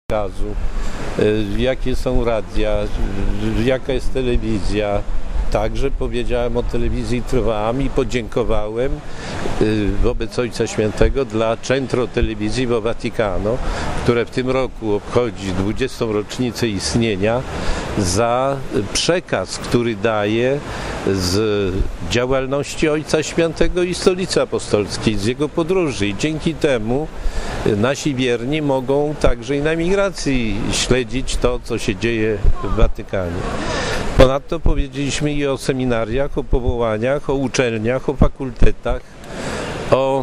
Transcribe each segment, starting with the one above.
przekazu, jakie są radia, jaka jest telewizja. Także powiedziałem o telewizji Trwam i podziękowałem wobec Ojca Świętego dla Centro Televisivo Vaticano, które w tym roku obchodzi 20. rocznicę istnienia, za przekaz, który daje z działalności Ojca Świętego i Stolicy Apostolskiej, z jego podróży. I dzięki temu nasi wierni mogą także i na emigracji śledzić to, co się dzieje w Watykanie. Ponadto powiedzieliśmy i o seminariach, o powołaniach, o uczelniach, o fakultetach, o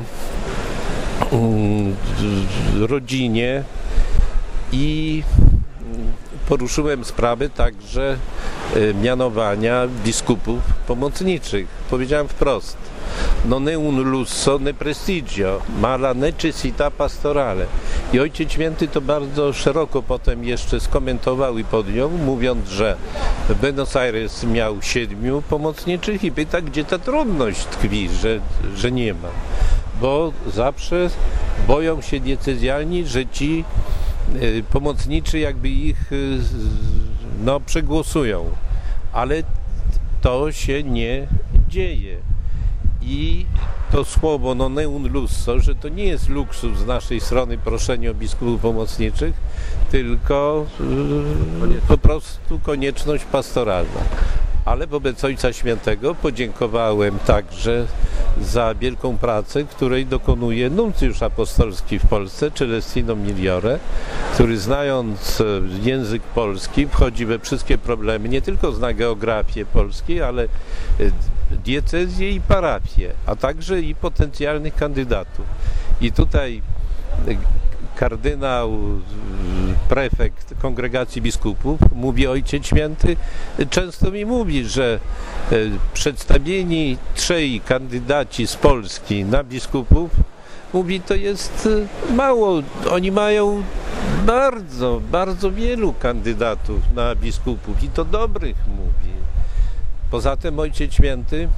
rodzinie i poruszyłem sprawę także mianowania biskupów pomocniczych. Powiedziałem wprost: non è un lusso né prestigio, ma la necessità pastorale. I Ojciec Święty to bardzo szeroko potem jeszcze skomentował i podjął, mówiąc, że w Buenos Aires miał 7 pomocniczych i pyta, gdzie ta trudność tkwi, że nie ma. Bo zawsze boją się diecezjalni, że ci pomocniczy jakby ich przegłosują. Ale to się nie dzieje. I to słowo non è un lusso, że to nie jest luksus z naszej strony proszenie o biskupów pomocniczych, tylko po prostu konieczność pastoralna. Ale wobec Ojca Świętego podziękowałem także za wielką pracę, której dokonuje nuncjusz apostolski w Polsce, Celestino Migliore, który znając język polski wchodzi we wszystkie problemy, nie tylko zna geografię Polski, ale diecezję i parafię, a także i potencjalnych kandydatów. I tutaj kardynał, prefekt Kongregacji Biskupów, mówi Ojciec Święty, często mi mówi, że przedstawieni 3 kandydaci z Polski na biskupów, mówi, to jest mało. Oni mają bardzo, bardzo wielu kandydatów na biskupów i to dobrych, mówi. Poza tym Ojciec Święty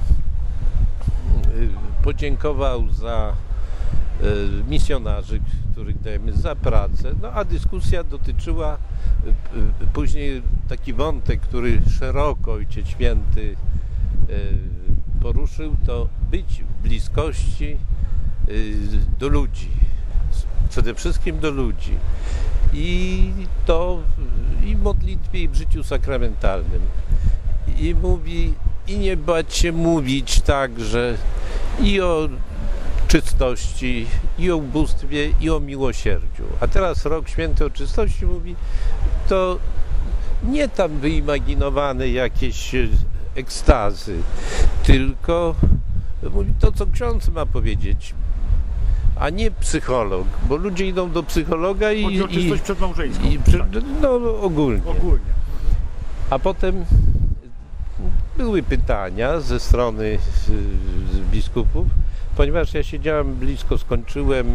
podziękował za misjonarzy, których dajemy, za pracę, a dyskusja dotyczyła później taki wątek, który szeroko Ojciec Święty poruszył, to być w bliskości do ludzi, przede wszystkim do ludzi i to i w modlitwie, i w życiu sakramentalnym. I mówi, i nie bać się mówić także i o czystości, i o ubóstwie, i o miłosierdziu. A teraz rok święty o czystości mówi, to nie tam wyimaginowane jakieś ekstazy, tylko mówi to, co ksiądz ma powiedzieć, a nie psycholog, bo ludzie idą do psychologa i... Chodzi o czystość przedmałżeńską. Ogólnie. A potem były pytania ze strony biskupów, ponieważ ja siedziałem blisko, skończyłem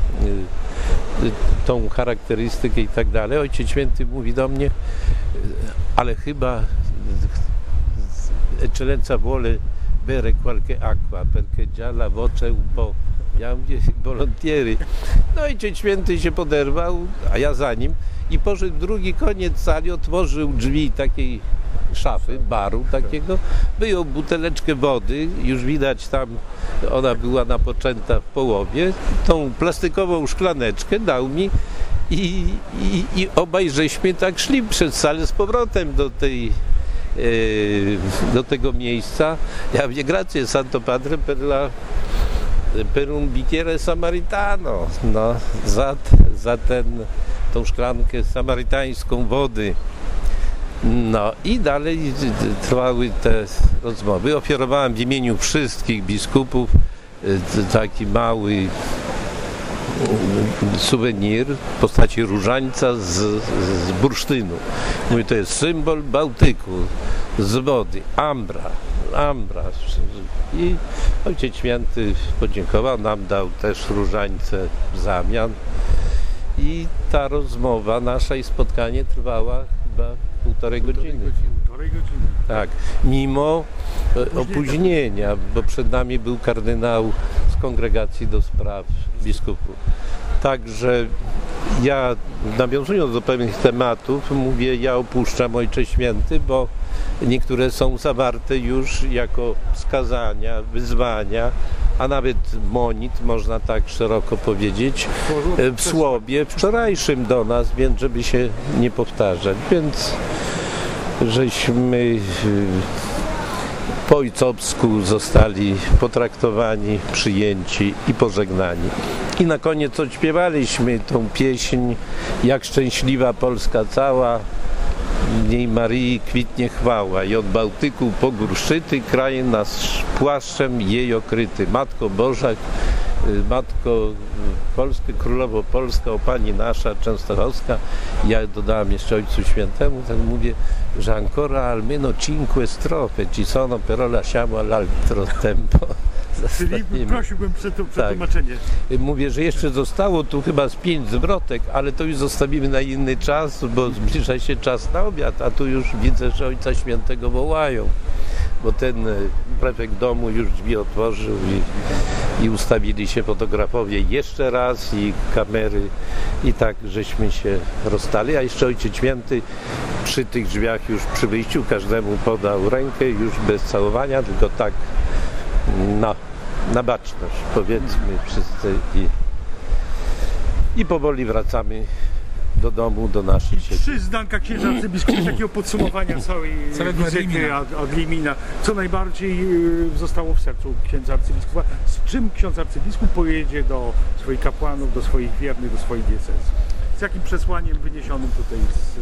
tą charakterystykę i tak dalej. Ojciec Święty mówi do mnie, ale chyba Eccellenza vuole bere qualche acqua, perché già la voce un po'. Ja mówię, volontieri. No Ojciec Święty się poderwał, a ja za nim i poszedł w drugi koniec sali, otworzył drzwi takiej szafy, baru takiego, wyjął buteleczkę wody, już widać tam, ona była napoczęta w połowie, tą plastikową szklaneczkę dał mi i obaj żeśmy tak szli przez salę z powrotem do tego miejsca. Ja mówię, grazie Santo Padre per un bicchiere samaritano, za tą szklankę samarytańską wody. I dalej trwały te rozmowy. Ofiarowałem w imieniu wszystkich biskupów taki mały suwenir w postaci różańca z bursztynu. Mówię, to jest symbol Bałtyku, z wody, ambra. I Ojciec Święty podziękował, nam dał też różańce w zamian. I ta rozmowa nasza i spotkanie trwała chyba półtorej godziny. Tak, mimo opóźnienia, bo przed nami był kardynał z Kongregacji do Spraw Biskupów. Także ja, nawiązując do pewnych tematów, mówię, ja opuszczam Ojcze Święty, bo niektóre są zawarte już jako wskazania, wyzwania, a nawet monit, można tak szeroko powiedzieć, w słowie wczorajszym do nas, więc żeby się nie powtarzać. Więc żeśmy po ojcowsku zostali potraktowani, przyjęci i pożegnani. I na koniec odśpiewaliśmy tą pieśń Jak szczęśliwa Polska cała, w niej Maryi kwitnie chwała i od Bałtyku po gór szczyty kraj nasz płaszczem jej okryty. Matko Boża, Matko Polska, Królowo Polska, o Pani nasza Częstochowska. Ja dodałem jeszcze Ojcu Świętemu, tak mówię, że ancora almeno cinque strofe ci sono però lasciamo all'altro tempo. Czyli prosiłbym przetłumaczenie. Tak. Mówię, że jeszcze zostało tu chyba z 5 zwrotek, ale to już zostawimy na inny czas, bo zbliża się czas na obiad, a tu już widzę, że Ojca Świętego wołają, bo ten prefekt domu już drzwi otworzył i ustawili się fotografowie jeszcze raz i kamery i tak żeśmy się rozstali, a jeszcze Ojciec Święty przy tych drzwiach już przy wyjściu każdemu podał rękę, już bez całowania, tylko tak na baczność, powiedzmy wszyscy i powoli wracamy do domu, do naszej sieci. 3 zdanka księdza arcybiskupa, takiego podsumowania całego wizyty od Limina. Co najbardziej zostało w sercu księdza arcybiskupa? Z czym ksiądz arcybiskup pojedzie do swoich kapłanów, do swoich wiernych, do swojej diecezji? Z jakim przesłaniem wyniesionym tutaj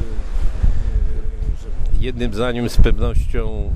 Jednym zdaniem z pewnością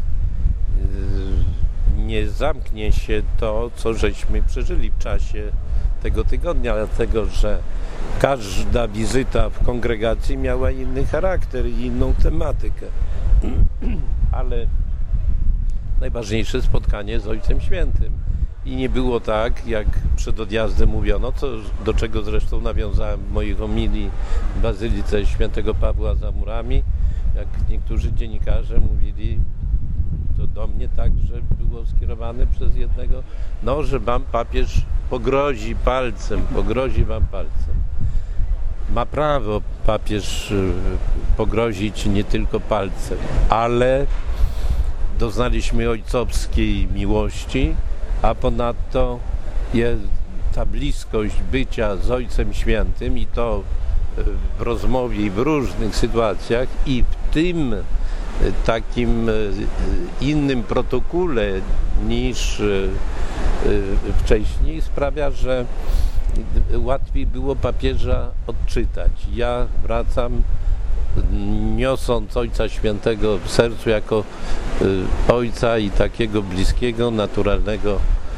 nie zamknie się to, co żeśmy przeżyli w czasie tego tygodnia, dlatego że każda wizyta w kongregacji miała inny charakter i inną tematykę. Ale najważniejsze spotkanie z Ojcem Świętym. I nie było tak, jak przed odjazdem mówiono, do czego zresztą nawiązałem w moich homilii w Bazylice Świętego Pawła za murami, jak niektórzy dziennikarze mówili, to do mnie także było skierowane przez jednego, że wam papież pogrozi wam palcem. Ma prawo papież pogrozić nie tylko palcem, ale doznaliśmy ojcowskiej miłości, a ponadto jest ta bliskość bycia z Ojcem Świętym i to w rozmowie i w różnych sytuacjach i w tym takim innym protokole niż wcześniej sprawia, że łatwiej było papieża odczytać. Ja wracam niosąc Ojca Świętego w sercu jako ojca i takiego bliskiego, naturalnego,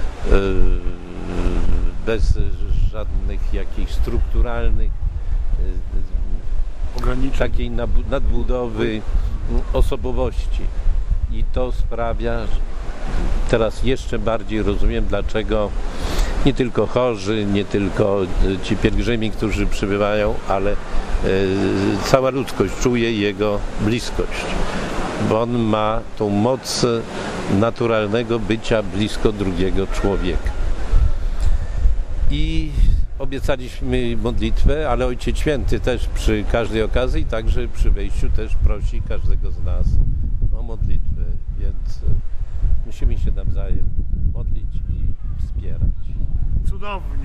bez żadnych jakichś strukturalnych ograniczeń, takiej nadbudowy osobowości. I to sprawia, teraz jeszcze bardziej rozumiem, dlaczego nie tylko chorzy, nie tylko ci pielgrzymi, którzy przybywają, ale cała ludzkość czuje jego bliskość, bo on ma tą moc naturalnego bycia blisko drugiego człowieka. I obiecaliśmy modlitwę, ale Ojciec Święty też przy każdej okazji, także przy wejściu też prosi każdego z nas o modlitwę, więc musimy się nawzajem modlić i wspierać. Cudownie.